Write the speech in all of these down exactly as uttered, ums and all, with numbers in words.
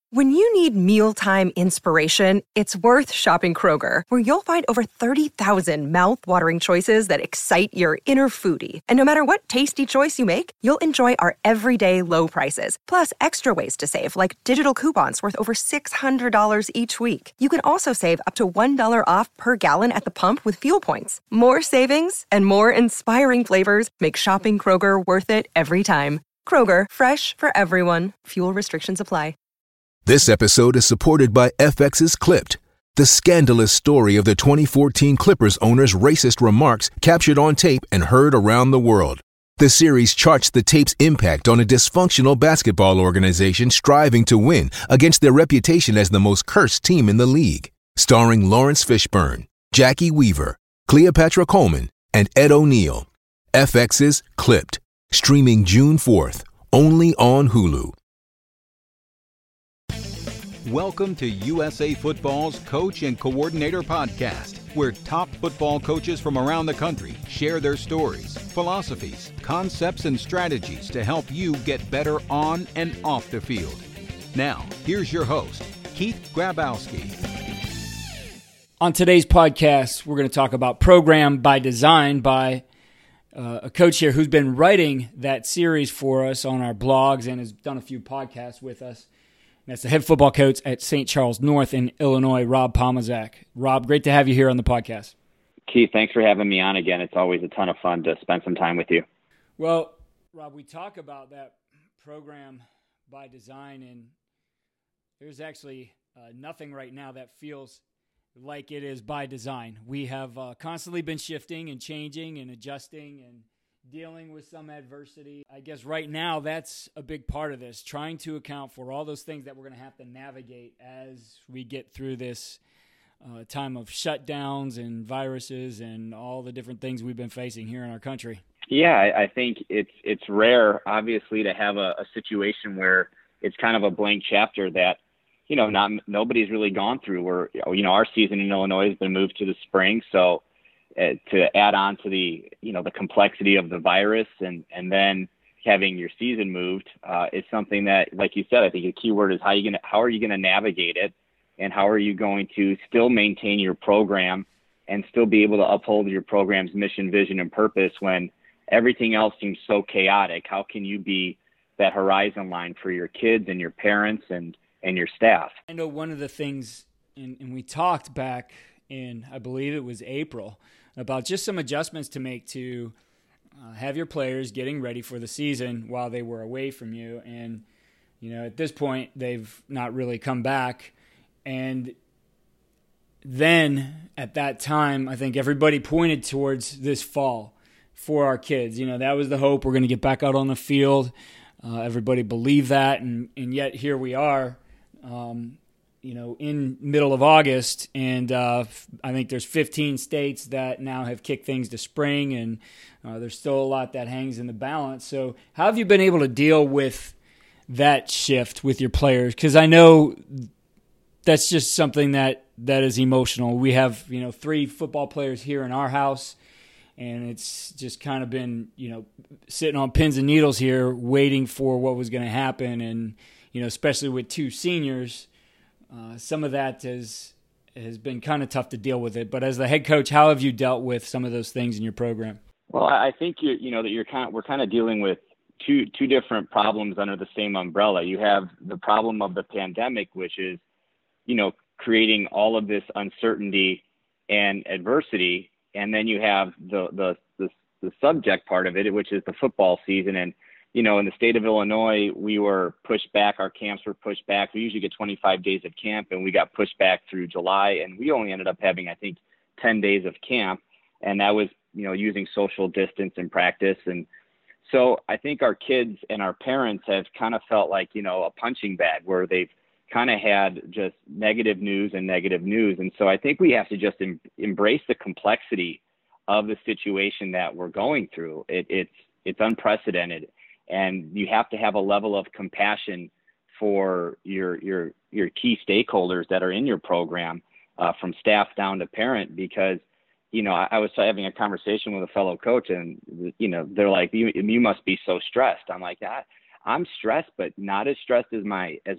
When you need mealtime inspiration, it's worth shopping Kroger, where you'll find over thirty thousand mouth-watering choices that excite your inner foodie. And no matter what tasty choice you make, you'll enjoy our everyday low prices, plus extra ways to save, like digital coupons worth over six hundred dollars each week. You can also save up to one dollar off per gallon at the pump with fuel points. More savings and more inspiring flavors make shopping Kroger worth it every time. Kroger, fresh for everyone. Fuel restrictions apply. This episode is supported by F X's Clipped, the scandalous story of the twenty fourteen Clippers owner's racist remarks captured on tape and heard around the world. The series charts the tape's impact on a dysfunctional basketball organization striving to win against their reputation as the most cursed team in the league. Starring Lawrence Fishburne, Jackie Weaver, Cleopatra Coleman, and Ed O'Neill. F X's Clipped, streaming June fourth, only on Hulu. Welcome to U S A Football's Coach and Coordinator Podcast, where top football coaches from around the country share their stories, philosophies, concepts, and strategies to help you get better on and off the field. Now, here's your host, Keith Grabowski. On today's podcast, we're going to talk about Program by Design by uh, a coach here who's been writing that series for us on our blogs and has done a few podcasts with us. That's the head football coach at Saint Charles North in Illinois, Rob Pomazak. Rob, great to have you here on the podcast. Keith, thanks for having me on again. It's always a ton of fun to spend some time with you. Well, Rob, we talk about that program by design, and there's actually uh, nothing right now that feels like it is by design. We have uh, constantly been shifting and changing and adjusting and dealing with some adversity. I guess right now that's a big part of this, trying to account for all those things that we're going to have to navigate as we get through this uh, time of shutdowns and viruses and all the different things we've been facing here in our country. Yeah, I, I think it's it's rare, obviously, to have a, a situation where it's kind of a blank chapter that, you know, not nobody's really gone through. Where, you know, our season in Illinois has been moved to the spring, so Uh, to add on to the, you know, the complexity of the virus and, and then having your season moved uh, is something that, like you said, I think the key word is how you gonna, how are you going to navigate it, and how are you going to still maintain your program and still be able to uphold your program's mission, vision, and purpose when everything else seems so chaotic? How can you be that horizon line for your kids and your parents and, and your staff? I know one of the things, and, and we talked back in, I believe it was April, about just some adjustments to make to uh, have your players getting ready for the season while they were away from you. And, you know, at this point, they've not really come back. And then at that time, I think everybody pointed towards this fall for our kids. You know, that was the hope. We're going to get back out on the field. Uh, everybody believed that. And, and yet here we are, um, you know, in middle of August, and uh, I think there's fifteen states that now have kicked things to spring, and uh, there's still a lot that hangs in the balance. So how have you been able to deal with that shift with your players? Because I know that's just something that, that is emotional. We have, you know, three football players here in our house, and it's just kind of been, you know, sitting on pins and needles here waiting for what was going to happen. And, you know, especially with two seniors, Uh, some of that has has been kind of tough to deal with it. But as the head coach, how have you dealt with some of those things in your program? Well, I think you you know that you're kind of, we're kind of dealing with two two different problems under the same umbrella. You have the problem of the pandemic, which is, you know, creating all of this uncertainty and adversity, and then you have the the the, the subject part of it, which is the football season. And you know, in the state of Illinois, we were pushed back. Our camps were pushed back. We usually get twenty-five days of camp, and we got pushed back through July. And we only ended up having, I think, ten days of camp. And that was, you know, using social distance in practice. And so I think our kids and our parents have kind of felt like, you know, a punching bag where they've kind of had just negative news and negative news. And so I think we have to just em- embrace the complexity of the situation that we're going through. It, it's it's unprecedented. And you have to have a level of compassion for your your your key stakeholders that are in your program, uh, from staff down to parent, because, you know, I, I was having a conversation with a fellow coach, and, you know, they're like, you, you must be so stressed. I'm like, I, I'm stressed, but not as stressed as my as my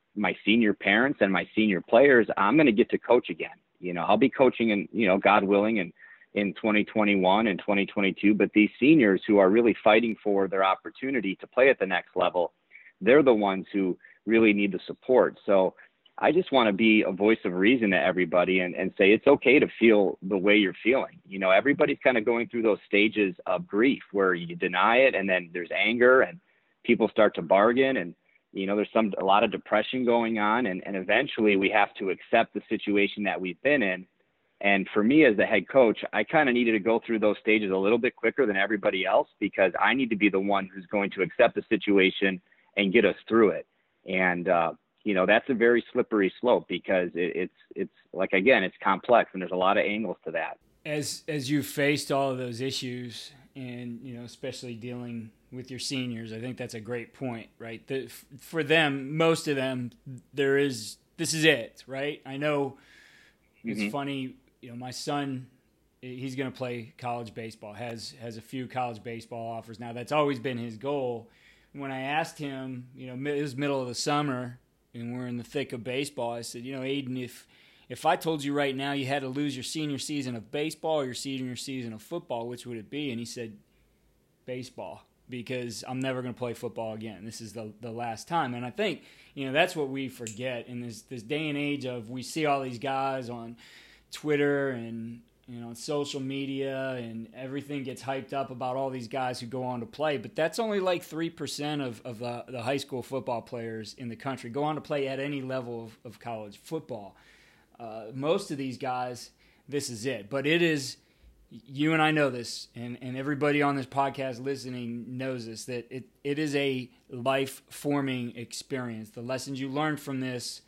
my senior parents and my senior players, I'm going to get to coach again. You know, I'll be coaching in, you know, God willing, in, in twenty twenty-one and twenty twenty-two, but these seniors who are really fighting for their opportunity to play at the next level, they're the ones who really need the support. So I just want to be a voice of reason to everybody and, and say, it's okay to feel the way you're feeling. You know, everybody's kind of going through those stages of grief where you deny it, and then there's anger and people start to bargain, and, you know, there's some, a lot of depression going on. And, and eventually we have to accept the situation that we've been in. And for me as the head coach, I kind of needed to go through those stages a little bit quicker than everybody else, because I need to be the one who's going to accept the situation and get us through it. And, uh, you know, that's a very slippery slope, because it, it's, it's like, again, it's complex and there's a lot of angles to that. As, as you've faced all of those issues and, you know, especially dealing with your seniors, I think that's a great point, right? The, for them, most of them, there is, this is it, right? I know it's mm-hmm. funny, you know, my son, he's going to play college baseball, has, has a few college baseball offers now. That's always been his goal. When I asked him, you know, it was middle of the summer and we're in the thick of baseball, I said, you know, Aiden, if if I told you right now you had to lose your senior season of baseball or your senior season of football, which would it be? And he said, baseball, because I'm never going to play football again. This is the the last time. And I think, you know, that's what we forget in this this day and age of, we see all these guys on Twitter and, you know, on social media, and everything gets hyped up about all these guys who go on to play. But that's only like three percent of, of the, the high school football players in the country go on to play at any level of, of college football. Uh, most of these guys, this is it. But it is, you and I know this, and, and everybody on this podcast listening knows this, that it, it is a life-forming experience. The lessons you learn from this,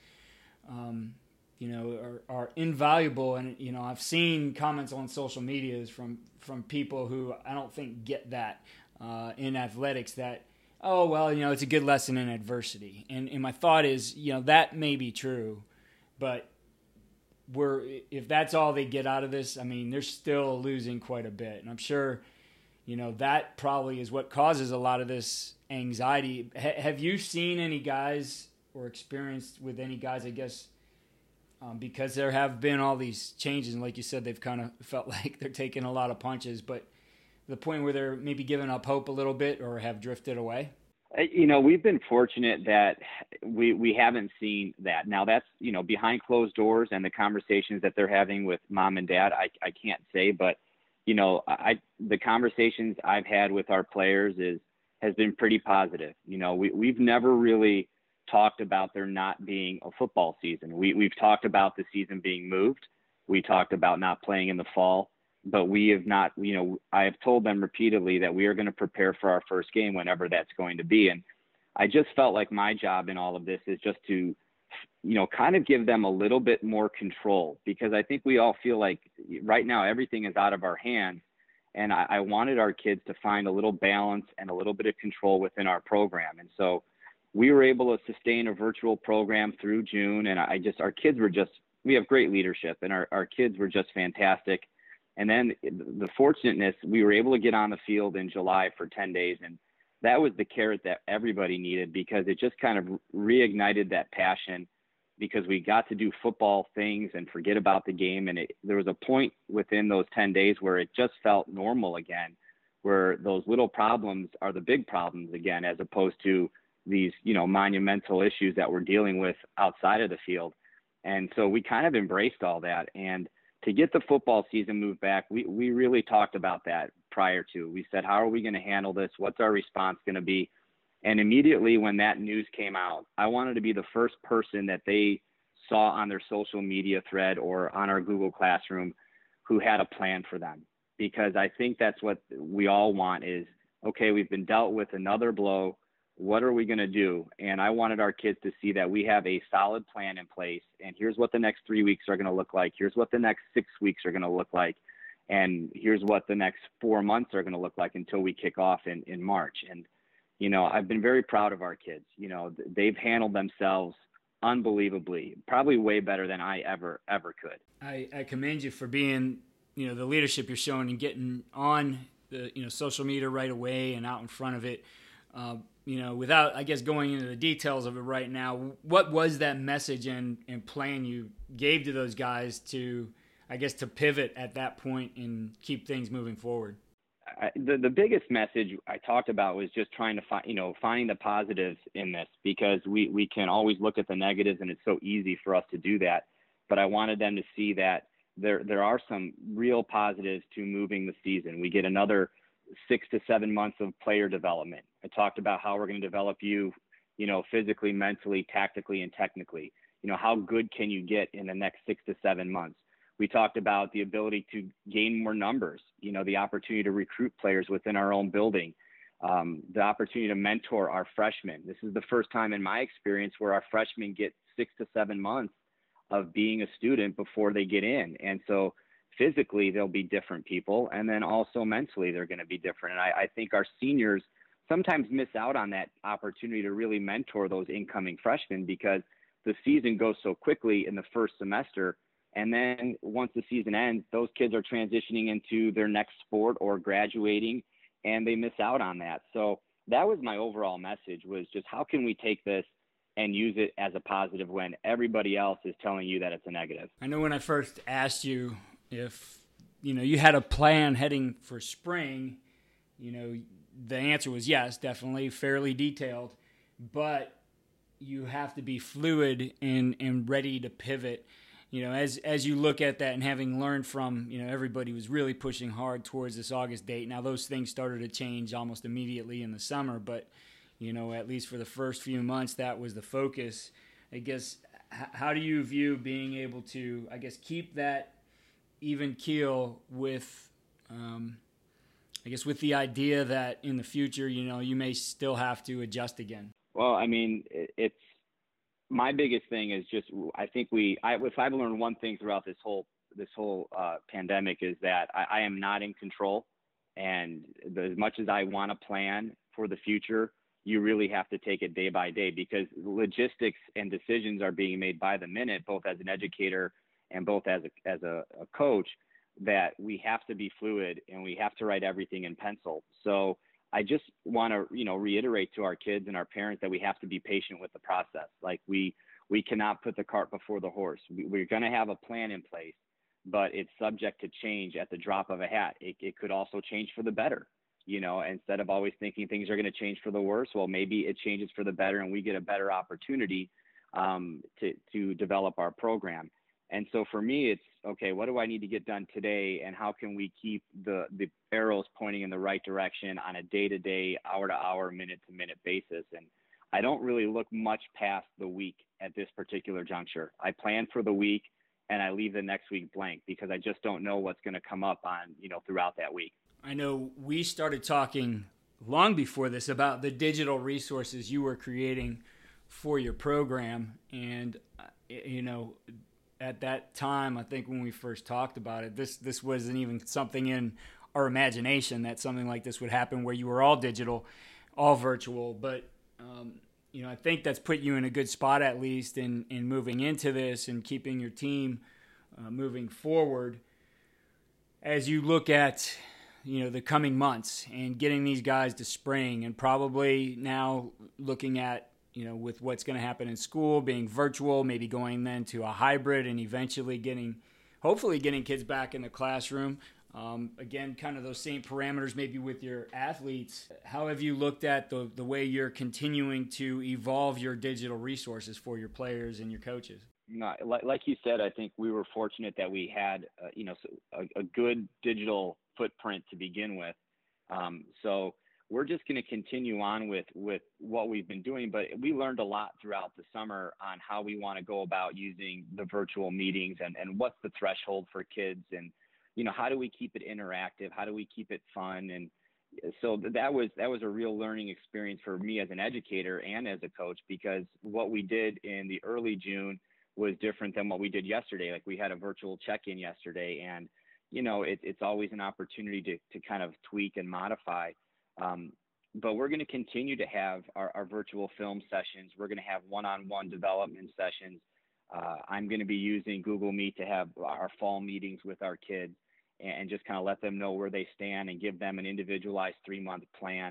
um, you know, are, are invaluable. And, you know, I've seen comments on social medias from, from people who I don't think get that uh, in athletics, that, oh, well, you know, it's a good lesson in adversity. And, and my thought is, you know, that may be true, but we're, if that's all they get out of this, I mean, they're still losing quite a bit. And I'm sure, you know, that probably is what causes a lot of this anxiety. H- have you seen any guys or experienced with any guys, I guess, Um, because there have been all these changes, and like you said, they've kind of felt like they're taking a lot of punches, but the point where they're maybe giving up hope a little bit or have drifted away? You know, we've been fortunate that we, we haven't seen that. Now that's, you know, behind closed doors and the conversations that they're having with mom and dad, I, I can't say, but, you know, I, the conversations I've had with our players is, has been pretty positive. You know, we, we've never really talked about there not being a football season. We, we've talked about the season being moved. We talked about not playing in the fall, but we have not, you know, I have told them repeatedly that we are going to prepare for our first game whenever that's going to be. And I just felt like my job in all of this is just to, you know, kind of give them a little bit more control, because I think we all feel like right now everything is out of our hands. And I, I wanted our kids to find a little balance and a little bit of control within our program. And so we were able to sustain a virtual program through June. And I just, our kids were just, we have great leadership, and our, our kids were just fantastic. And then the fortunateness, we were able to get on the field in July for ten days. And that was the carrot that everybody needed, because it just kind of reignited that passion, because we got to do football things and forget about the game. And it, there was a point within those ten days where it just felt normal again, where those little problems are the big problems again, as opposed to these, you know, monumental issues that we're dealing with outside of the field. And so we kind of embraced all that. And to get the football season moved back, we, we really talked about that prior to. We said, how are we going to handle this? What's our response going to be? And immediately when that news came out, I wanted to be the first person that they saw on their social media thread or on our Google Classroom who had a plan for them. Because I think that's what we all want is, okay, we've been dealt with another blow. What are we going to do? And I wanted our kids to see that we have a solid plan in place. And here's what the next three weeks are going to look like. Here's what the next six weeks are going to look like. And here's what the next four months are going to look like until we kick off in, in March. And, you know, I've been very proud of our kids. You know, they've handled themselves unbelievably, probably way better than I ever, ever could. I, I commend you for being, you know, the leadership you're showing and getting on the, you know, social media right away and out in front of it. Uh, you know, without, I guess, going into the details of it right now, what was that message and, and plan you gave to those guys to, I guess, to pivot at that point and keep things moving forward? I, the the biggest message I talked about was just trying to find, you know, find the positives in this, because we, we can always look at the negatives and it's so easy for us to do that. But I wanted them to see that there there are some real positives to moving the season. We get another six to seven months of player development. I talked about how we're going to develop you, you know, physically, mentally, tactically, and technically. You know, how good can you get in the next six to seven months? We talked about the ability to gain more numbers, you know, the opportunity to recruit players within our own building, um, the opportunity to mentor our freshmen. This is the first time in my experience where our freshmen get six to seven months of being a student before they get in. And so physically they'll be different people. And then also mentally they're going to be different. And I, I think our seniors sometimes miss out on that opportunity to really mentor those incoming freshmen, because the season goes so quickly in the first semester. And then once the season ends, those kids are transitioning into their next sport or graduating, and they miss out on that. So that was my overall message, was just how can we take this and use it as a positive when everybody else is telling you that it's a negative? I know when I first asked you if, you know, you had a plan heading for spring, you know, the answer was yes, definitely, fairly detailed, but you have to be fluid and, and ready to pivot. You know, as as you look at that and having learned from, you know, everybody was really pushing hard towards this August date. Now, those things started to change almost immediately in the summer, but, you know, at least for the first few months, that was the focus. I guess, h- how do you view being able to, I guess, keep that even keel with, um, I guess, with the idea that in the future, you know, you may still have to adjust again? Well, I mean, it, it's, my biggest thing is just, I think we, I, if I've learned one thing throughout this whole, this whole uh, pandemic, is that I, I am not in control. And the, as much as I want to plan for the future, you really have to take it day by day, because logistics and decisions are being made by the minute, both as an educator and both as a, as a, a coach, that we have to be fluid and we have to write everything in pencil. So I just want to, you know, reiterate to our kids and our parents that we have to be patient with the process. Like we, we cannot put the cart before the horse. We, we're going to have a plan in place, but it's subject to change at the drop of a hat. It, it could also change for the better, you know, instead of always thinking things are going to change for the worse. Well, maybe it changes for the better and we get a better opportunity um, to, to develop our program. And so for me, it's, okay, what do I need to get done today? And how can we keep the, the arrows pointing in the right direction on a day-to-day, hour-to-hour, minute-to-minute basis? And I don't really look much past the week at this particular juncture. I plan for the week and I leave the next week blank, because I just don't know what's going to come up on, you know, throughout that week. I know we started talking long before this about the digital resources you were creating for your program. And, uh, you know, at that time, I think when we first talked about it, this this wasn't even something in our imagination that something like this would happen, where you were all digital, all virtual. But, um, you know, I think that's put you in a good spot, at least, in, in moving into this and keeping your team uh, moving forward. As you look at, you know, the coming months and getting these guys to spring, and probably now looking at, you know, with what's going to happen in school, being virtual, maybe going then to a hybrid, and eventually getting, hopefully getting kids back in the classroom. Um, again, kind of those same parameters maybe with your athletes. How have you looked at the, the way you're continuing to evolve your digital resources for your players and your coaches? No, like, like you said, I think we were fortunate that we had, uh, you know, a, a good digital footprint to begin with. Um, so we're just going to continue on with, with what we've been doing, but we learned a lot throughout the summer on how we want to go about using the virtual meetings, and, and what's the threshold for kids, and, you know, how do we keep it interactive? How do we keep it fun? And so that was, that was a real learning experience for me as an educator and as a coach, because what we did in the early June was different than what we did yesterday. Like we had a virtual check-in yesterday, and, you know, it, it's always an opportunity to, to kind of tweak and modify. Um, but we're going to continue to have our, our virtual film sessions. We're going to have one-on-one development sessions. Uh, I'm going to be using Google Meet to have our fall meetings with our kids, and, and just kind of let them know where they stand and give them an individualized three-month plan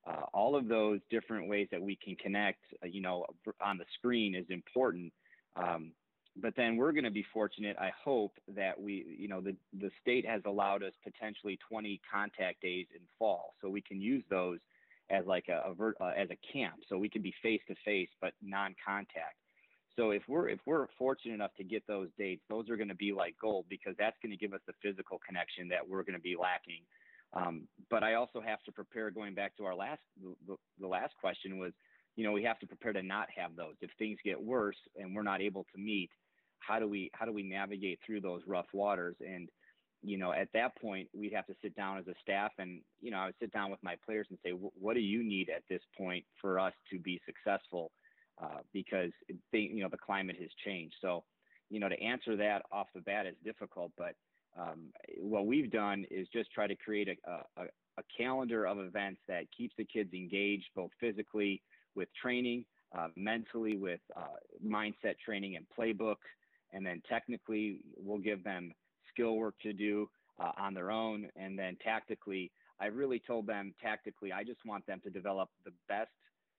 Uh, all of those different ways that we can connect, uh, you know, on the screen is important. Um, but then we're going to be fortunate, I hope, that we, you know, the, the state has allowed us potentially twenty contact days in fall. So we can use those as like a, a uh, as a camp. So we can be face to face, but non-contact. So if we're, if we're fortunate enough to get those dates, those are going to be like gold, because that's going to give us the physical connection that we're going to be lacking. Um, but I also have to prepare, going back to our last, the, the last question was, you know, we have to prepare to not have those. If things get worse and we're not able to meet, how do we, how do we navigate through those rough waters? And, you know, at that point, we'd have to sit down as a staff and, you know, I would sit down with my players and say, what do you need at this point for us to be successful? Uh, because, they, you know, the climate has changed. So, you know, to answer that off the bat is difficult, but um, what we've done is just try to create a, a, a calendar of events that keeps the kids engaged, both physically with training, uh, mentally with uh, mindset training and playbook, and then technically we'll give them skill work to do uh, on their own. And then tactically, I really told them tactically, I just want them to develop the best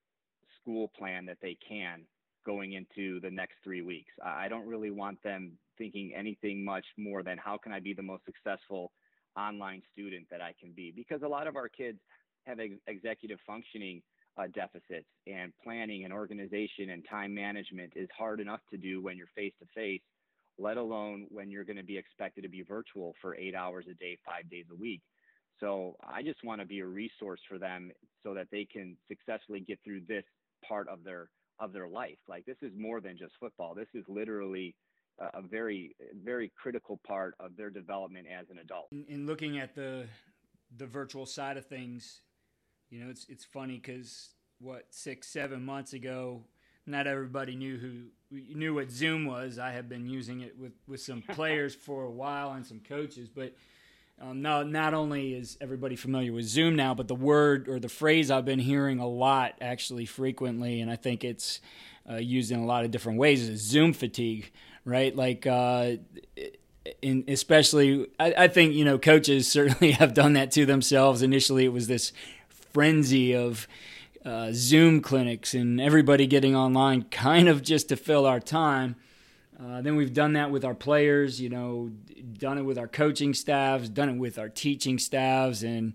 school plan that they can going into the next three weeks. I don't really want them thinking anything much more than how can I be the most successful online student that I can be, because a lot of our kids have ex- executive functioning uh, deficits, and planning and organization and time management is hard enough to do when you're face to face, let alone when you're going to be expected to be virtual for eight hours a day, five days a week. So I just want to be a resource for them so that they can successfully get through this part of their of their life. Like, this is more than just football. This is literally a very, very critical part of their development as an adult. In, in looking at the the virtual side of things, you know, it's it's funny because what six, seven months ago, not everybody knew who knew what Zoom was. I have been using it with, with some players for a while and some coaches, but um, no, not only is everybody familiar with Zoom now, but the word or the phrase I've been hearing a lot, actually frequently, and I think it's uh, used in a lot of different ways, is Zoom fatigue, right? Like, uh, in, especially, I, I think, you know, coaches certainly have done that to themselves. Initially, it was this frenzy of uh, Zoom clinics and everybody getting online kind of just to fill our time. Uh, then we've done that with our players, you know, done it with our coaching staffs, done it with our teaching staffs. And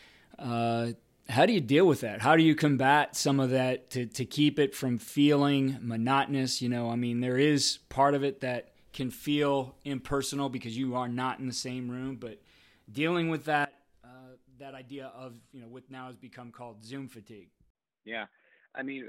uh, how do you deal with that? How do you combat some of that to, to keep it from feeling monotonous? You know, I mean, there is part of it that can feel impersonal because you are not in the same room, but dealing with that, uh, that idea of, you know, what now has become called Zoom fatigue. Yeah. I mean,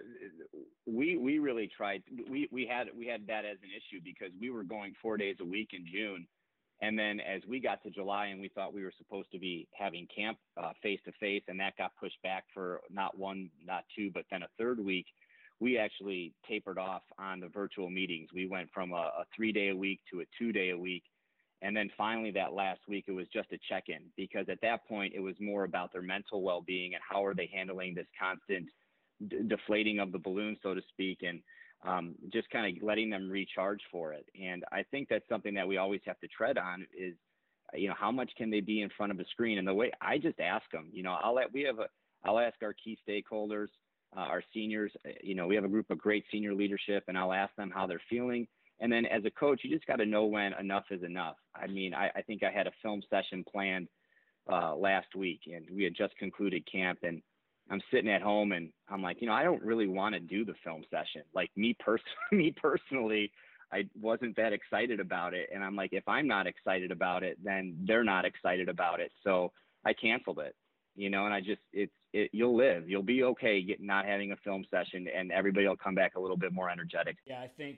we we really tried. We we had we had that as an issue because we were going four days a week in June, and then as we got to July and we thought we were supposed to be having camp face to face, and that got pushed back for not one, not two, but then a third week. We actually tapered off on the virtual meetings. We went from a, a three day a week to a two day a week, and then finally that last week it was just a check in, because at that point it was more about their mental well being and how are they handling this constant deflating of the balloon, so to speak, and um, just kind of letting them recharge for it. And I think that's something that we always have to tread on is, you know, how much can they be in front of a screen? And the way I just ask them, you know, I'll let, we have a, I'll ask our key stakeholders, uh, our seniors, you know, we have a group of great senior leadership, and I'll ask them how they're feeling. And then as a coach, you just got to know when enough is enough. I mean, I, I think I had a film session planned uh, last week, and we had just concluded camp, and I'm sitting at home and I'm like, you know, I don't really want to do the film session. Like me pers- me personally, I wasn't that excited about it. And I'm like, if I'm not excited about it, then they're not excited about it. So I canceled it, you know, and I just, it's, it, you'll live, you'll be okay getting, not having a film session, and everybody will come back a little bit more energetic. Yeah. I think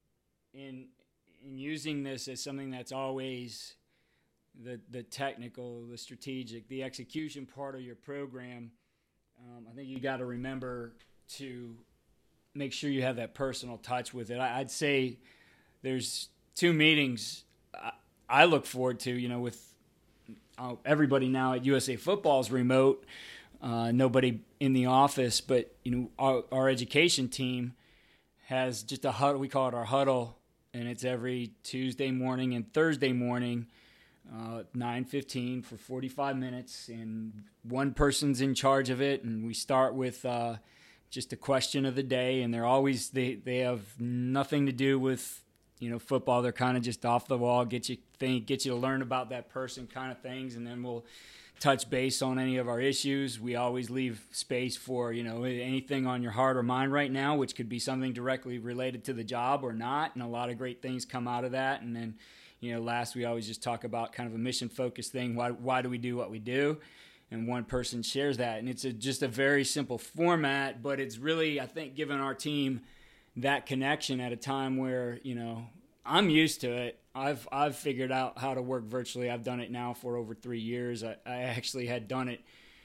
in, in using this as something that's always the, the technical, the strategic, the execution part of your program, Um, I think you got to remember to make sure you have that personal touch with it. I, I'd say there's two meetings I, I look forward to, you know, with uh, everybody now at U S A Football's remote, uh, nobody in the office, but, you know, our, our education team has just a huddle. We call it our huddle, and it's every Tuesday morning and Thursday morning uh, nine fifteen for forty-five minutes, and one person's in charge of it. And we start with uh, just a question of the day, and they're always they they have nothing to do with you know football. They're kind of just off the wall, get you think, get you to learn about that person, kind of things, and then we'll touch base on any of our issues. We always leave space for you know anything on your heart or mind right now, which could be something directly related to the job or not, and a lot of great things come out of that. And then you know last we always just talk about kind of a mission focused thing. Why why do we do what we do? And one person shares that, and it's a, just a very simple format, but it's really, I think, given our team that connection at a time where, you know, I'm used to it. I've I've figured out how to work virtually. I've done it now for over three years. I, I actually had done it,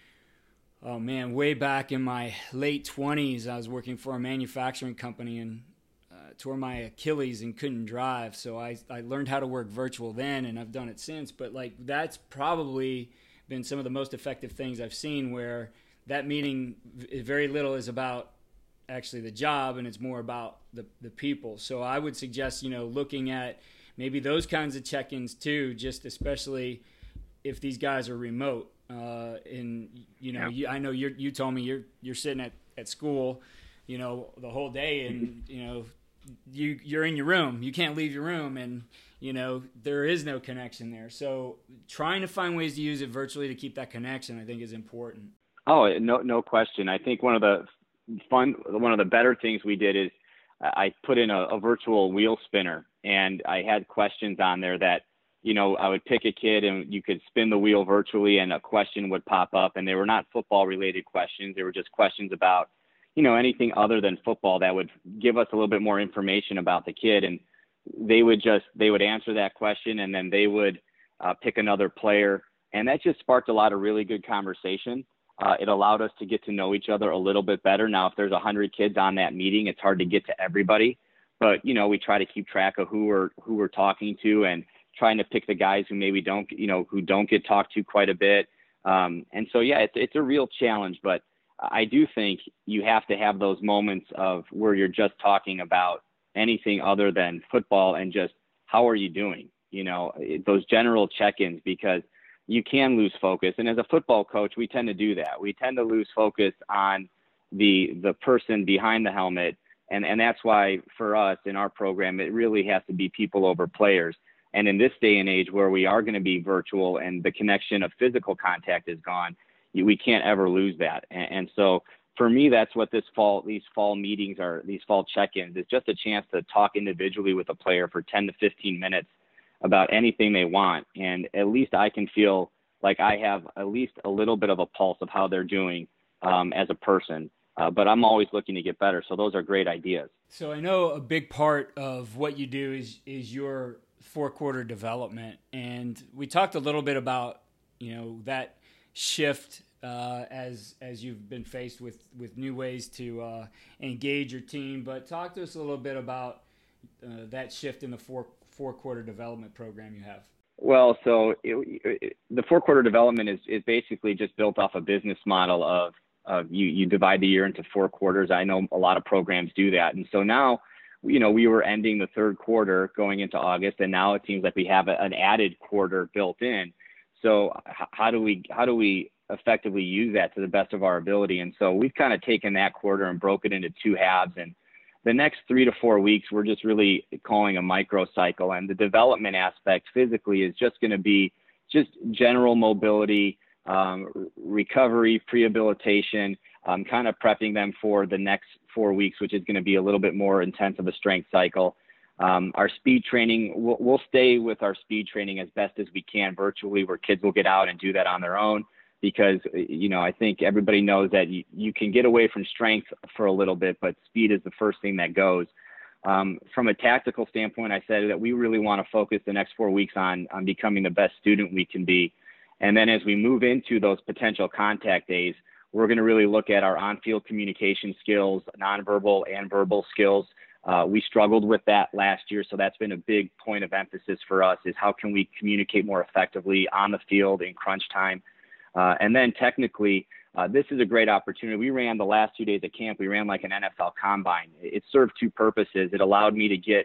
oh man, way back in my late twenties. I was working for a manufacturing company and uh, tore my Achilles and couldn't drive. So I, I learned how to work virtual then, and I've done it since. But, like, that's probably been some of the most effective things I've seen, where that meeting very little is about actually the job and it's more about the, the people. So I would suggest, you know, looking at maybe those kinds of check-ins too, just especially if these guys are remote. Uh, and, you know, yeah. you, I know you're, you told me you're, you're sitting at, at school, you know, the whole day and, you know, you, you're in your room, you can't leave your room, and, you know, there is no connection there. So trying to find ways to use it virtually to keep that connection, I think, is important. Oh, no, no question. I think one of the fun, one of the better things we did is I put in a, a virtual wheel spinner, and I had questions on there that, you know, I would pick a kid and you could spin the wheel virtually and a question would pop up, and they were not football related questions. They were just questions about, you know, anything other than football that would give us a little bit more information about the kid. And they would just, they would answer that question, and then they would uh, pick another player. And that just sparked a lot of really good conversation. Uh, it allowed us to get to know each other a little bit better. Now, if there's a hundred kids on that meeting, it's hard to get to everybody, but, you know, we try to keep track of who we're, who we're talking to and trying to pick the guys who maybe don't, you know, who don't get talked to quite a bit. Um, and so, yeah, it's, it's a real challenge, but I do think you have to have those moments of where you're just talking about anything other than football and just how are you doing, you know, those general check-ins, because you can lose focus. And as a football coach, we tend to do that. We tend to lose focus on the the person behind the helmet. And, and that's why for us in our program, it really has to be people over players. And in this day and age where we are going to be virtual and the connection of physical contact is gone, we can't ever lose that. And, and so for me, that's what this fall, these fall meetings are, these fall check-ins. It's just a chance to talk individually with a player for ten to fifteen minutes about anything they want. And at least I can feel like I have at least a little bit of a pulse of how they're doing um, as a person. Uh, but I'm always looking to get better. So those are great ideas. So I know a big part of what you do is, is your four-quarter development. And we talked a little bit about, you know, that shift uh, as as you've been faced with, with new ways to uh, engage your team. But talk to us a little bit about uh, that shift in the four four quarter development program you have. Well, so it, it, the four quarter development is is basically just built off a business model of of you you divide the year into four quarters. I know a lot of programs do that, and so now, you know, we were ending the third quarter going into August, and now it seems like we have a, an added quarter built in. So how do we how do we effectively use that to the best of our ability? And so we've kind of taken that quarter and broke it into two halves. And the next three to four weeks, we're just really calling a micro cycle. And the development aspect physically is just going to be just general mobility, um, recovery, rehabilitation, um, kind of prepping them for the next four weeks, which is going to be a little bit more intense of a strength cycle. Um, our speed training, we'll, we'll stay with our speed training as best as we can virtually, where kids will get out and do that on their own, because, you know, I think everybody knows that you, you can get away from strength for a little bit, but speed is the first thing that goes. Um, from a tactical standpoint, I said that we really want to focus the next four weeks on, on becoming the best student we can be. And then as we move into those potential contact days, we're going to really look at our on-field communication skills, nonverbal and verbal skills. Uh, we struggled with that last year, so that's been a big point of emphasis for us, is how can we communicate more effectively on the field in crunch time. Uh, and then technically, uh, this is a great opportunity. We ran the last two days at camp, we ran like an N F L combine. It served two purposes. It allowed me to get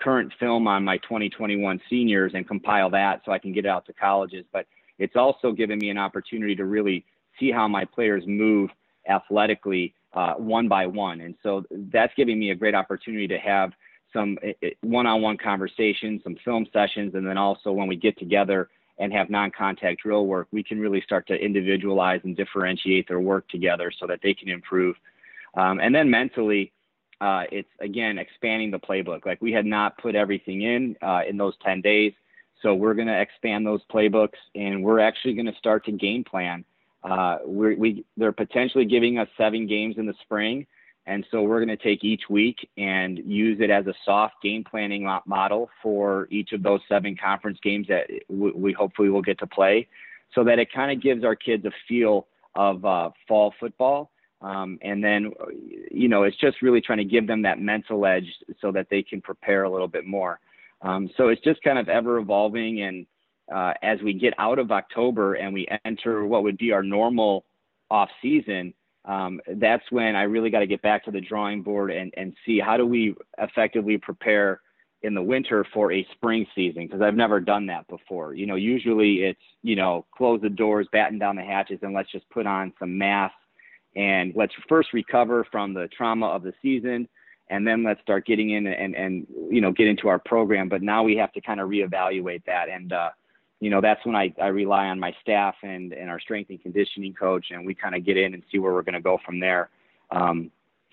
current film on my twenty twenty-one seniors and compile that so I can get it out to colleges. But it's also given me an opportunity to really see how my players move athletically uh, one by one. And so that's giving me a great opportunity to have some one-on-one conversations, some film sessions, and then also when we get together and have non-contact drill work, we can really start to individualize and differentiate their work together so that they can improve. Um, and then mentally, uh, it's, again, expanding the playbook. Like, we had not put everything in uh, in those ten days, so we're going to expand those playbooks, and we're actually going to start to game plan. Uh, we're, we, they're potentially giving us seven games in the spring, and so we're going to take each week and use it as a soft game planning model for each of those seven conference games that we hopefully will get to play, so that it kind of gives our kids a feel of uh, fall football. Um, and then, you know, it's just really trying to give them that mental edge so that they can prepare a little bit more. Um, so it's just kind of ever evolving. And uh, as we get out of October and we enter what would be our normal off season, Um, that's when I really got to get back to the drawing board and, and see how do we effectively prepare in the winter for a spring season, because I've never done that before. You know, usually it's, you know, close the doors, batten down the hatches, and let's just put on some masks and let's first recover from the trauma of the season, and then let's start getting in and, and you know, get into our program. But now we have to kind of reevaluate that. And, uh, you know, that's when I, I rely on my staff and, and our strength and conditioning coach, and we kind of get in and see where we're going to go from there. Um,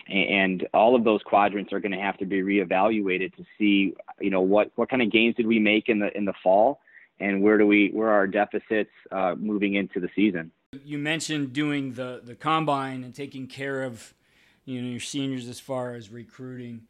and all of those quadrants are going to have to be reevaluated to see, you know, what, what kind of gains did we make in the in the fall, and where do we where are our deficits uh, moving into the season. You mentioned doing the, the combine and taking care of, you know, your seniors as far as recruiting.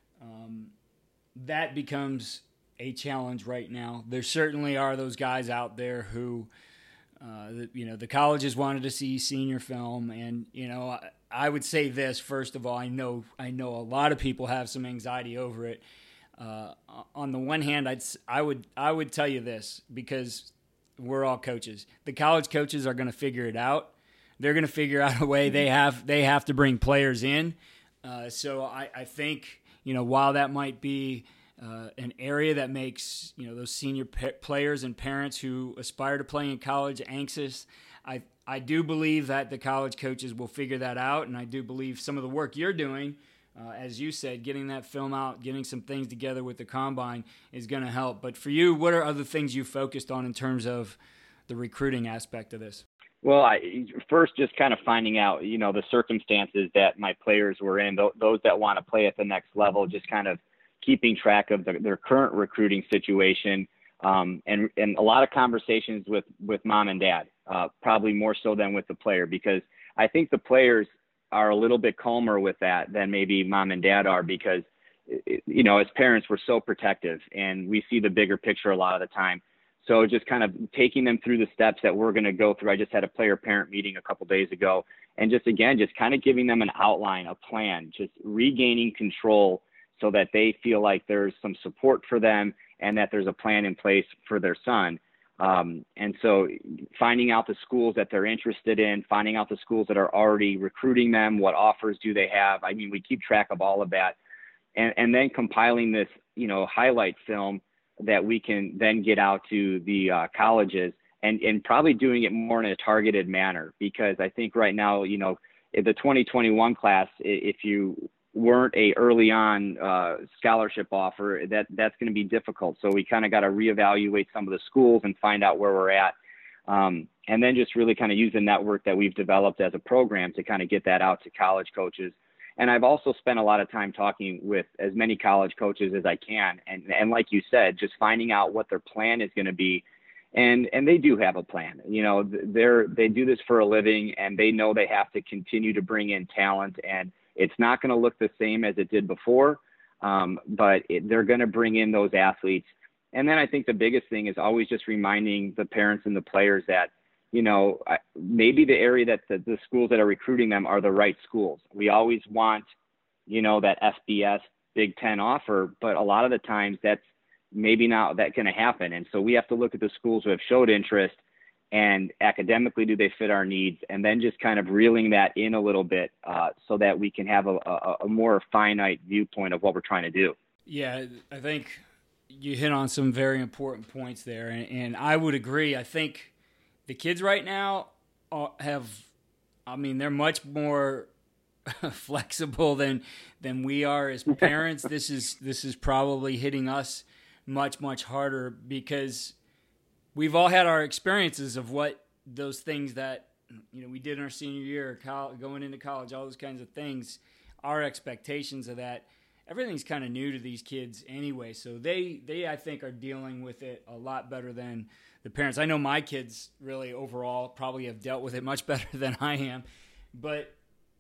Um, that becomes a challenge right now. There certainly are those guys out there who, uh, the, you know, the colleges wanted to see senior film, and you know, I, I would say this first of all. I know, I know a lot of people have some anxiety over it. Uh, on the one hand, I'd, I would, I would tell you this, because we're all coaches. The college coaches are going to figure it out. They're going to figure out a way. They have, they have to bring players in. Uh, so I, I think, you know, while that might be Uh, an area that makes, you know, those senior pa- players and parents who aspire to play in college anxious, I I do believe that the college coaches will figure that out, and I do believe some of the work you're doing, uh, as you said, getting that film out, getting some things together with the combine is going to help. But for you, what are other things you focused on in terms of the recruiting aspect of this? Well, I, first, just kind of finding out, you know, the circumstances that my players were in, th- those that want to play at the next level, just kind of keeping track of the, their current recruiting situation, um, and, and a lot of conversations with, with mom and dad, uh, probably more so than with the player, because I think the players are a little bit calmer with that than maybe mom and dad are, because, you know, as parents, we're so protective and we see the bigger picture a lot of the time. So just kind of taking them through the steps that we're going to go through. I just had a player parent meeting a couple days ago, and just, again, just kind of giving them an outline, a plan, just regaining control, so that they feel like there's some support for them and that there's a plan in place for their son. Um, and so finding out the schools that they're interested in, finding out the schools that are already recruiting them, what offers do they have? I mean, we keep track of all of that. And, and then compiling this, you know, highlight film that we can then get out to the uh, colleges, and, and probably doing it more in a targeted manner, because I think right now, you know, the twenty twenty-one class, if you weren't a early on uh, scholarship offer, that that's going to be difficult. So we kind of got to reevaluate some of the schools and find out where we're at. Um, and then just really kind of use the network that we've developed as a program to kind of get that out to college coaches. And I've also spent a lot of time talking with as many college coaches as I can. And, and like you said, just finding out what their plan is going to be. And, and they do have a plan. You know, they're, they do this for a living, and they know they have to continue to bring in talent, and it's not going to look the same as it did before, um, but it, they're going to bring in those athletes. And then I think the biggest thing is always just reminding the parents and the players that, you know, maybe the area that the, the schools that are recruiting them are the right schools. We always want, you know, that F B S Big Ten offer, but a lot of the times that's maybe not that going to happen. And so we have to look at the schools who have showed interest, and academically, do they fit our needs? And then just kind of reeling that in a little bit uh, so that we can have a, a, a more finite viewpoint of what we're trying to do. Yeah, I think you hit on some very important points there, and, and I would agree. I think the kids right now are, have, I mean, they're much more flexible than than we are as parents. This is this is probably hitting us much much harder because we've all had our experiences of what those things that you know we did in our senior year, college, going into college, all those kinds of things. Our expectations of that. Everything's kind of new to these kids anyway, so they, they I think are dealing with it a lot better than the parents. I know my kids really overall probably have dealt with it much better than I am, but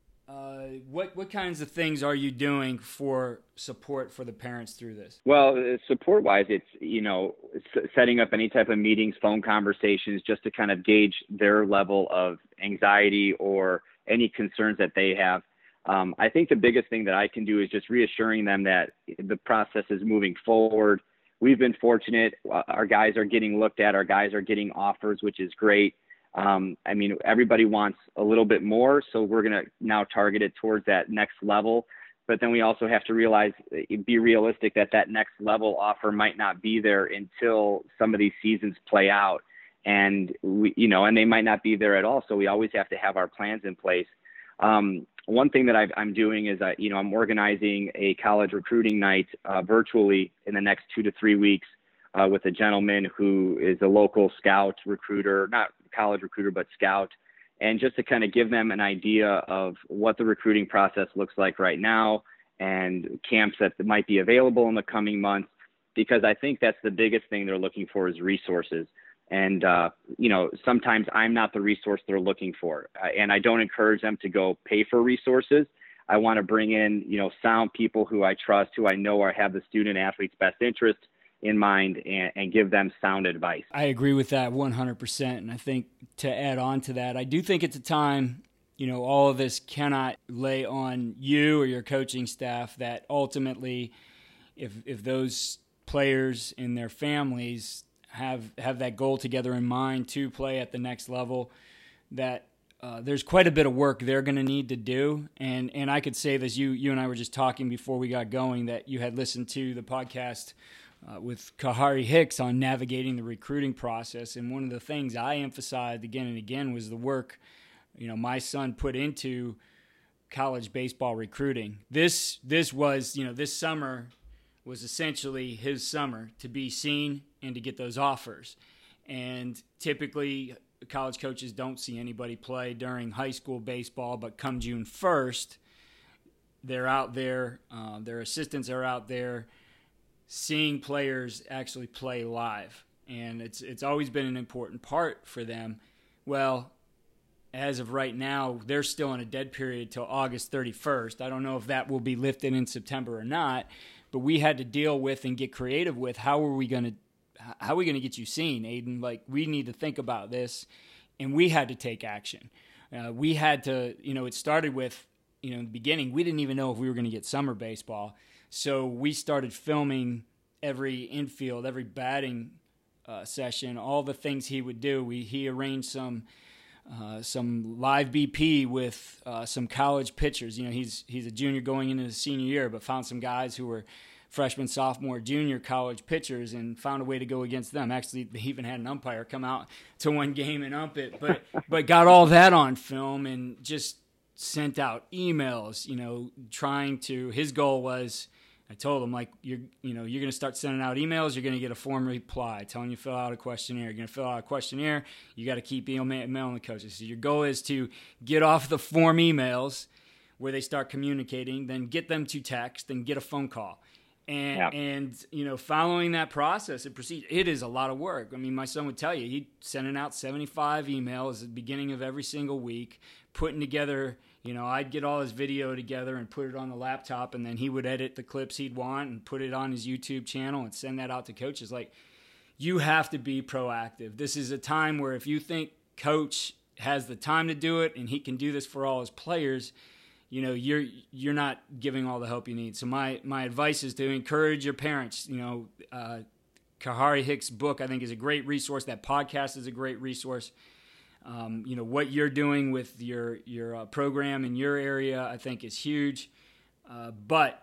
uh, what what kinds of things are you doing for support for the parents through this? Well, support-wise, it's, you know, setting up any type of meetings, phone conversations, just to kind of gauge their level of anxiety or any concerns that they have. Um, I think the biggest thing that I can do is just reassuring them that the process is moving forward. We've been fortunate. Our guys are getting looked at. Our guys are getting offers, which is great. Um, I mean, everybody wants a little bit more, so we're going to now target it towards that next level. But then we also have to realize, be realistic that that next level offer might not be there until some of these seasons play out. And, we, you know, and they might not be there at all. So we always have to have our plans in place. Um, One thing that I've, I'm doing is, I, you know, I'm organizing a college recruiting night uh, virtually in the next two to three weeks uh, with a gentleman who is a local scout recruiter, not college recruiter, but scout, and just to kind of give them an idea of what the recruiting process looks like right now and camps that might be available in the coming months, because I think that's the biggest thing they're looking for is resources. And, uh, you know, sometimes I'm not the resource they're looking for. Uh, and I don't encourage them to go pay for resources. I want to bring in, you know, sound people who I trust, who I know are, have the student athlete's best interest in mind, and, and give them sound advice. I agree with that one hundred percent. And I think to add on to that, I do think it's a time, you know, all of this cannot lay on you or your coaching staff, that ultimately if if those players and their families have have that goal together in mind to play at the next level, that uh, there's quite a bit of work they're going to need to do. And and I could say this, you you and I were just talking before we got going, that you had listened to the podcast uh, with Kahari Hicks on navigating the recruiting process. And one of the things I emphasized again and again was the work, you know, my son put into college baseball recruiting. This this was, you know, this summer was essentially his summer to be seen and to get those offers. And typically college coaches don't see anybody play during high school baseball, but come June first, they're out there, uh, their assistants are out there seeing players actually play live. And it's it's always been an important part for them. Well, as of right now, they're still in a dead period till August thirty-first. I don't know if that will be lifted in September or not, but we had to deal with and get creative with how are we going to how are we going to get you seen, Aiden? Like, we need to think about this, and we had to take action. Uh, we had to, you know, it started with, you know, in the beginning, we didn't even know if we were going to get summer baseball. So we started filming every infield, every batting uh, session, all the things he would do. We He arranged some uh, some live B P with uh, some college pitchers. You know, he's he's a junior going into his senior year, but found some guys who were freshman, sophomore, junior college pitchers and found a way to go against them. Actually, they even had an umpire come out to one game and ump it, but but got all that on film and just sent out emails, you know, trying to, his goal was, I told him, like, you're, you know, you're going to start sending out emails, you're going to get a form reply telling you to fill out a questionnaire. You're going to fill out a questionnaire, you got to keep emailing the coaches. So your goal is to get off the form emails where they start communicating, then get them to text, then get a phone call. And, yeah. and you know, following that process and procedure, it is a lot of work. I mean, my son would tell you, he'd sending out seventy-five emails at the beginning of every single week, putting together, you know, I'd get all his video together and put it on the laptop, and then he would edit the clips he'd want and put it on his YouTube channel and send that out to coaches. Like, you have to be proactive. This is a time where if you think coach has the time to do it and he can do this for all his players, you know, you're you're not giving all the help you need. So my my advice is to encourage your parents. You know, uh, Kahari Hicks' book, I think, is a great resource. That podcast is a great resource. Um, you know, what you're doing with your your uh, program in your area, I think, is huge. Uh, but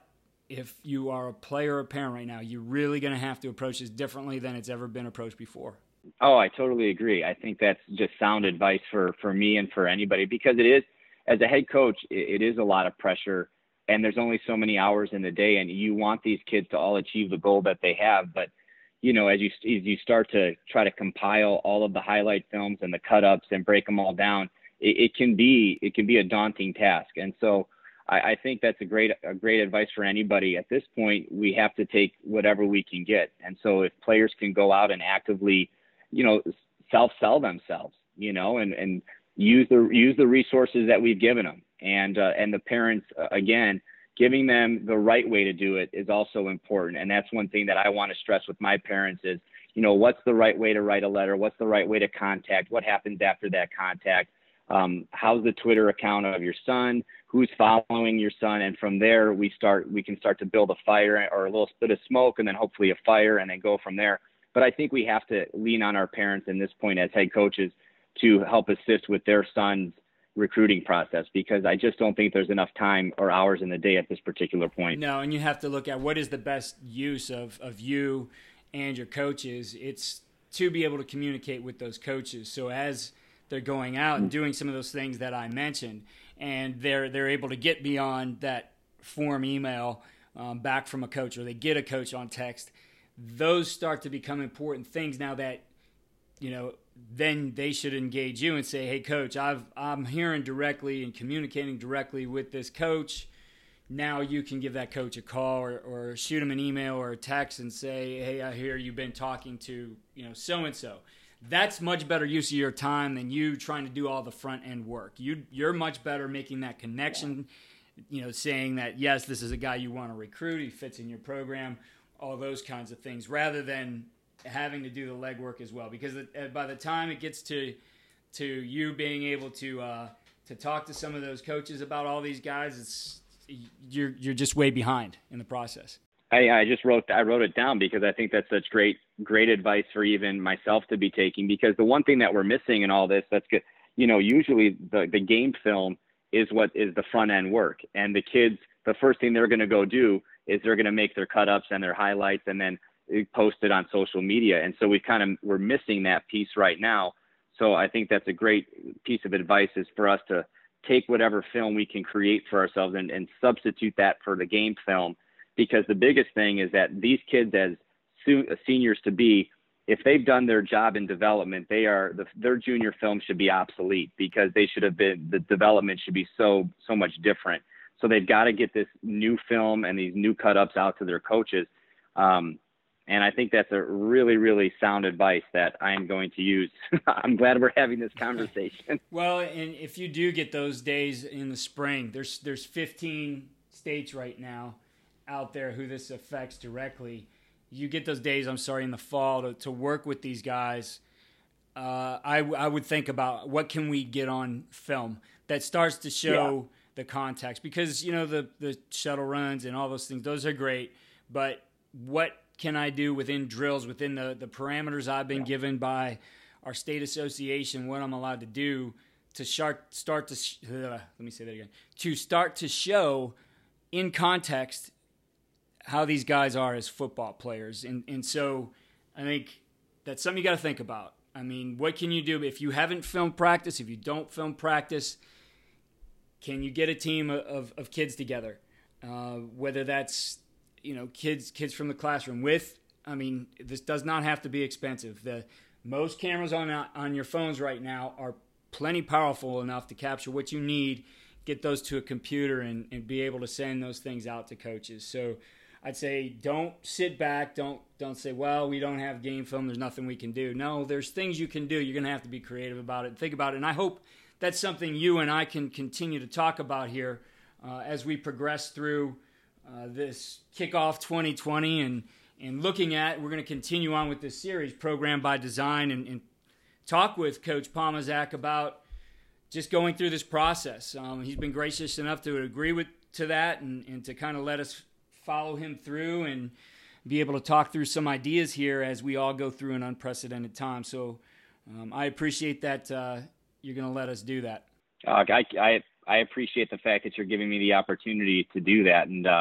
if you are a player or a parent right now, you're really going to have to approach this differently than it's ever been approached before. Oh, I totally agree. I think that's just sound advice for, for me and for anybody, because it is, as a head coach, it, it is a lot of pressure, and there's only so many hours in the day, and you want these kids to all achieve the goal that they have. But, you know, as you, as you start to try to compile all of the highlight films and the cut-ups and break them all down, it, it can be, it can be a daunting task. And so I, I think that's a great, a great advice for anybody. At this point, we have to take whatever we can get. And so if players can go out and actively, you know, self-sell themselves, you know, and, and use the, use the resources that we've given them. And, uh, and the parents, uh, again, giving them the right way to do it is also important. And that's one thing that I want to stress with my parents is, you know, what's the right way to write a letter? What's the right way to contact? What happens after that contact? Um, how's the Twitter account of your son? Who's following your son? And from there, we start, we can start to build a fire or a little bit of smoke, and then hopefully a fire, and then go from there. But I think we have to lean on our parents in this point as head coaches to help assist with their son's recruiting process, because I just don't think there's enough time or hours in the day at this particular point. No, and you have to look at what is the best use of, of you and your coaches. It's to be able to communicate with those coaches. So as they're going out and doing some of those things that I mentioned, and they're they're able to get beyond that form email um, back from a coach, or they get a coach on text, those start to become important things now that, you know, then they should engage you and say, hey, coach, I've, I'm hearing directly and communicating directly with this coach. Now you can give that coach a call, or, or shoot him an email or a text and say, hey, I hear you've been talking to, you know, so-and-so. That's much better use of your time than you trying to do all the front end work. You, you're much better making that connection, you know, saying that, yes, this is a guy you want to recruit. He fits in your program, all those kinds of things, rather than having to do the legwork as well. Because by the time it gets to to you being able to uh, to talk to some of those coaches about all these guys, it's you're you're just way behind in the process. I, I just wrote I wrote it down because I think that's such great great advice for even myself to be taking. Because the one thing that we're missing in all this, that's good, you know, usually the the game film is what is the front end work, and the kids, the first thing they're going to go do is they're going to make their cut-ups and their highlights and then post it on social media. And so we kind of, we're missing that piece right now. So I think that's a great piece of advice, is for us to take whatever film we can create for ourselves and, and substitute that for the game film. Because the biggest thing is that these kids, as seniors to be, if they've done their job in development, they are, the, their junior film should be obsolete, because they should have been, the development should be so, so much different. So they've got to get this new film and these new cut-ups out to their coaches. Um, and I think that's a really, really sound advice that I'm going to use. I'm glad we're having this conversation. Well, and if you do get those days in the spring, there's there's fifteen states right now out there who this affects directly. You get those days, I'm sorry, in the fall to, to work with these guys. Uh, I, I would think about what can we get on film that starts to show yeah. the context, because, you know, the, the shuttle runs and all those things, those are great, but what can I do within drills, within the, the parameters I've been yeah. given by our state association, what I'm allowed to do to start, start to, sh- uh, let me say that again, to start to show in context how these guys are as football players. And, and so I think that's something you got to think about. I mean, what can you do if you haven't filmed practice, if you don't film practice? Can you get a team of, of kids together, uh, whether that's, you know, kids kids from the classroom with, I mean, this does not have to be expensive. The most cameras on on your phones right now are plenty powerful enough to capture what you need, get those to a computer, and, and be able to send those things out to coaches. So I'd say don't sit back. Don't don't say, well, we don't have game film, there's nothing we can do. No, there's things you can do. You're going to have to be creative about it and think about it. And I hope that's something you and I can continue to talk about here uh, as we progress through uh, this kickoff twenty twenty, and, and looking at, we're going to continue on with this series, Program by Design, and, and talk with Coach Pomazak about just going through this process. Um, he's been gracious enough to agree with to that and, and to kind of let us follow him through and be able to talk through some ideas here as we all go through an unprecedented time. So um, I appreciate that uh, you're going to let us do that. Uh, I, I I appreciate the fact that you're giving me the opportunity to do that. And uh,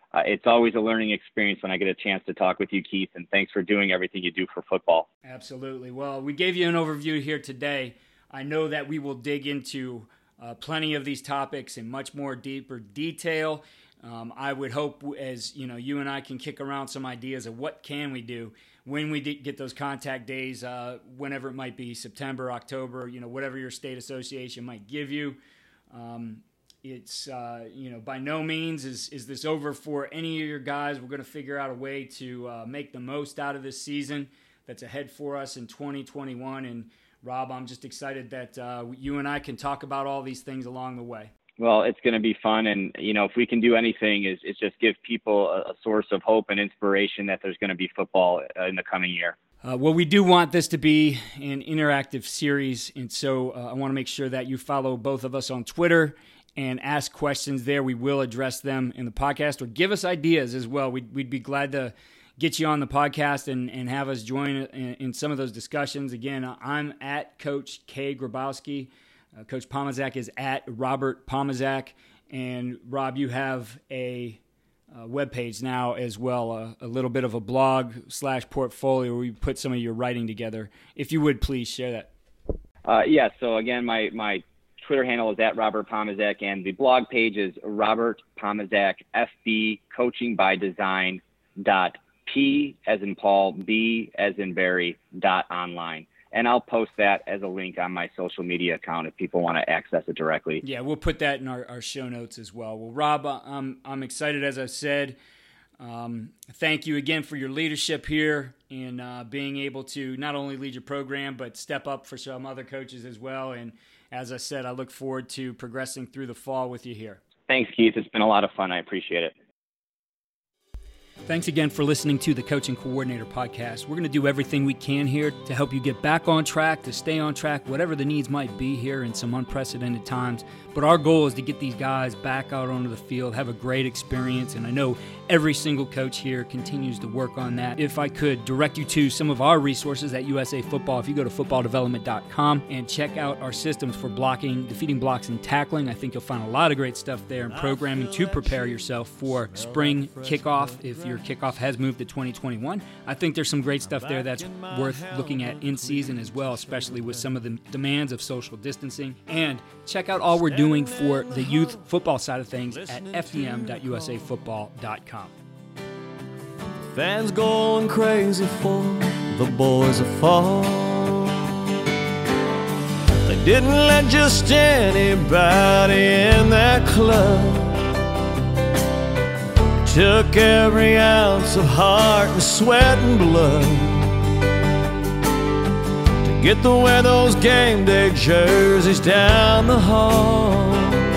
uh, it's always a learning experience when I get a chance to talk with you, Keith, and thanks for doing everything you do for football. Absolutely. Well, we gave you an overview here today. I know that we will dig into uh, plenty of these topics in much more deeper detail. Um, I would hope, as you know, you and I can kick around some ideas of what can we do when we get those contact days, uh, whenever it might be, September, October, you know, whatever your state association might give you. Um, it's, uh, you know, by no means is, is this over for any of your guys. We're going to figure out a way to uh, make the most out of this season that's ahead for us in twenty twenty-one. And Rob, I'm just excited that uh, you and I can talk about all these things along the way. Well, it's going to be fun. And, you know, if we can do anything is, is just give people a, a source of hope and inspiration that there's going to be football uh, in the coming year. Uh, well, we do want this to be an interactive series. And so uh, I want to make sure that you follow both of us on Twitter and ask questions there. We will address them in the podcast, or give us ideas as well. We'd, we'd be glad to get you on the podcast and, and have us join in, in some of those discussions. Again, I'm at Coach K. Grabowski. Uh, Coach Pomazak is at Robert Pomazak. And Rob, you have a uh, webpage now as well, uh, a little bit of a blog slash portfolio where you put some of your writing together. If you would, please share that. Uh, yeah, so again, my, my Twitter handle is at Robert Pomazak, and the blog page is Robert Pomazak, F B, Coaching by Design, dot P as in Paul, B as in Barry, dot online. And I'll post that as a link on my social media account if people want to access it directly. Yeah, we'll put that in our, our show notes as well. Well, Rob, I'm, I'm excited, as I've said. Um, thank you again for your leadership here in uh, being able to not only lead your program, but step up for some other coaches as well. And as I said, I look forward to progressing through the fall with you here. Thanks, Keith. It's been a lot of fun. I appreciate it. Thanks again for listening to the Coaching Coordinator Podcast. We're going to do everything we can here to help you get back on track, to stay on track, whatever the needs might be here in some unprecedented times. But our goal is to get these guys back out onto the field, have a great experience, and I know every single coach here continues to work on that. If I could direct you to some of our resources at U S A Football, if you go to football development dot com and check out our systems for blocking, defeating blocks, and tackling, I think you'll find a lot of great stuff there and programming to prepare yourself for spring kickoff. If your kickoff has moved to twenty twenty-one, I think there's some great stuff there that's worth looking at in season as well, especially with some of the demands of social distancing. And check out all we're doing for the youth football side of things at f d m dot u s a football dot com. Fans going crazy for the boys of fall. They didn't let just anybody in that club. Took every ounce of heart and sweat and blood to get to wear those game day jerseys down the hall.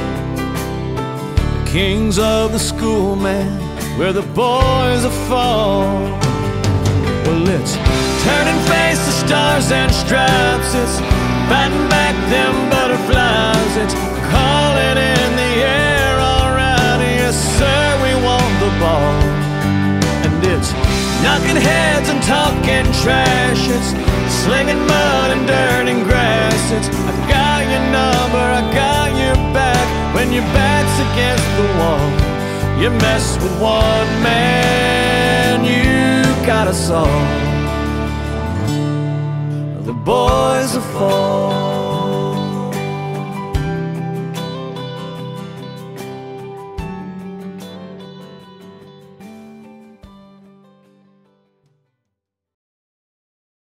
The kings of the school, man, where the boys are fall. Well, it's turning face to stars and stripes. It's fighting back them butterflies. It's calling in the air, all right, yes sir, we want the ball. And it's knocking heads and talking trash. It's slinging mud and dirt and grass. It's I got your number, I got your back. When your back's against the wall, you mess with one man, you got us all. The boys are fall.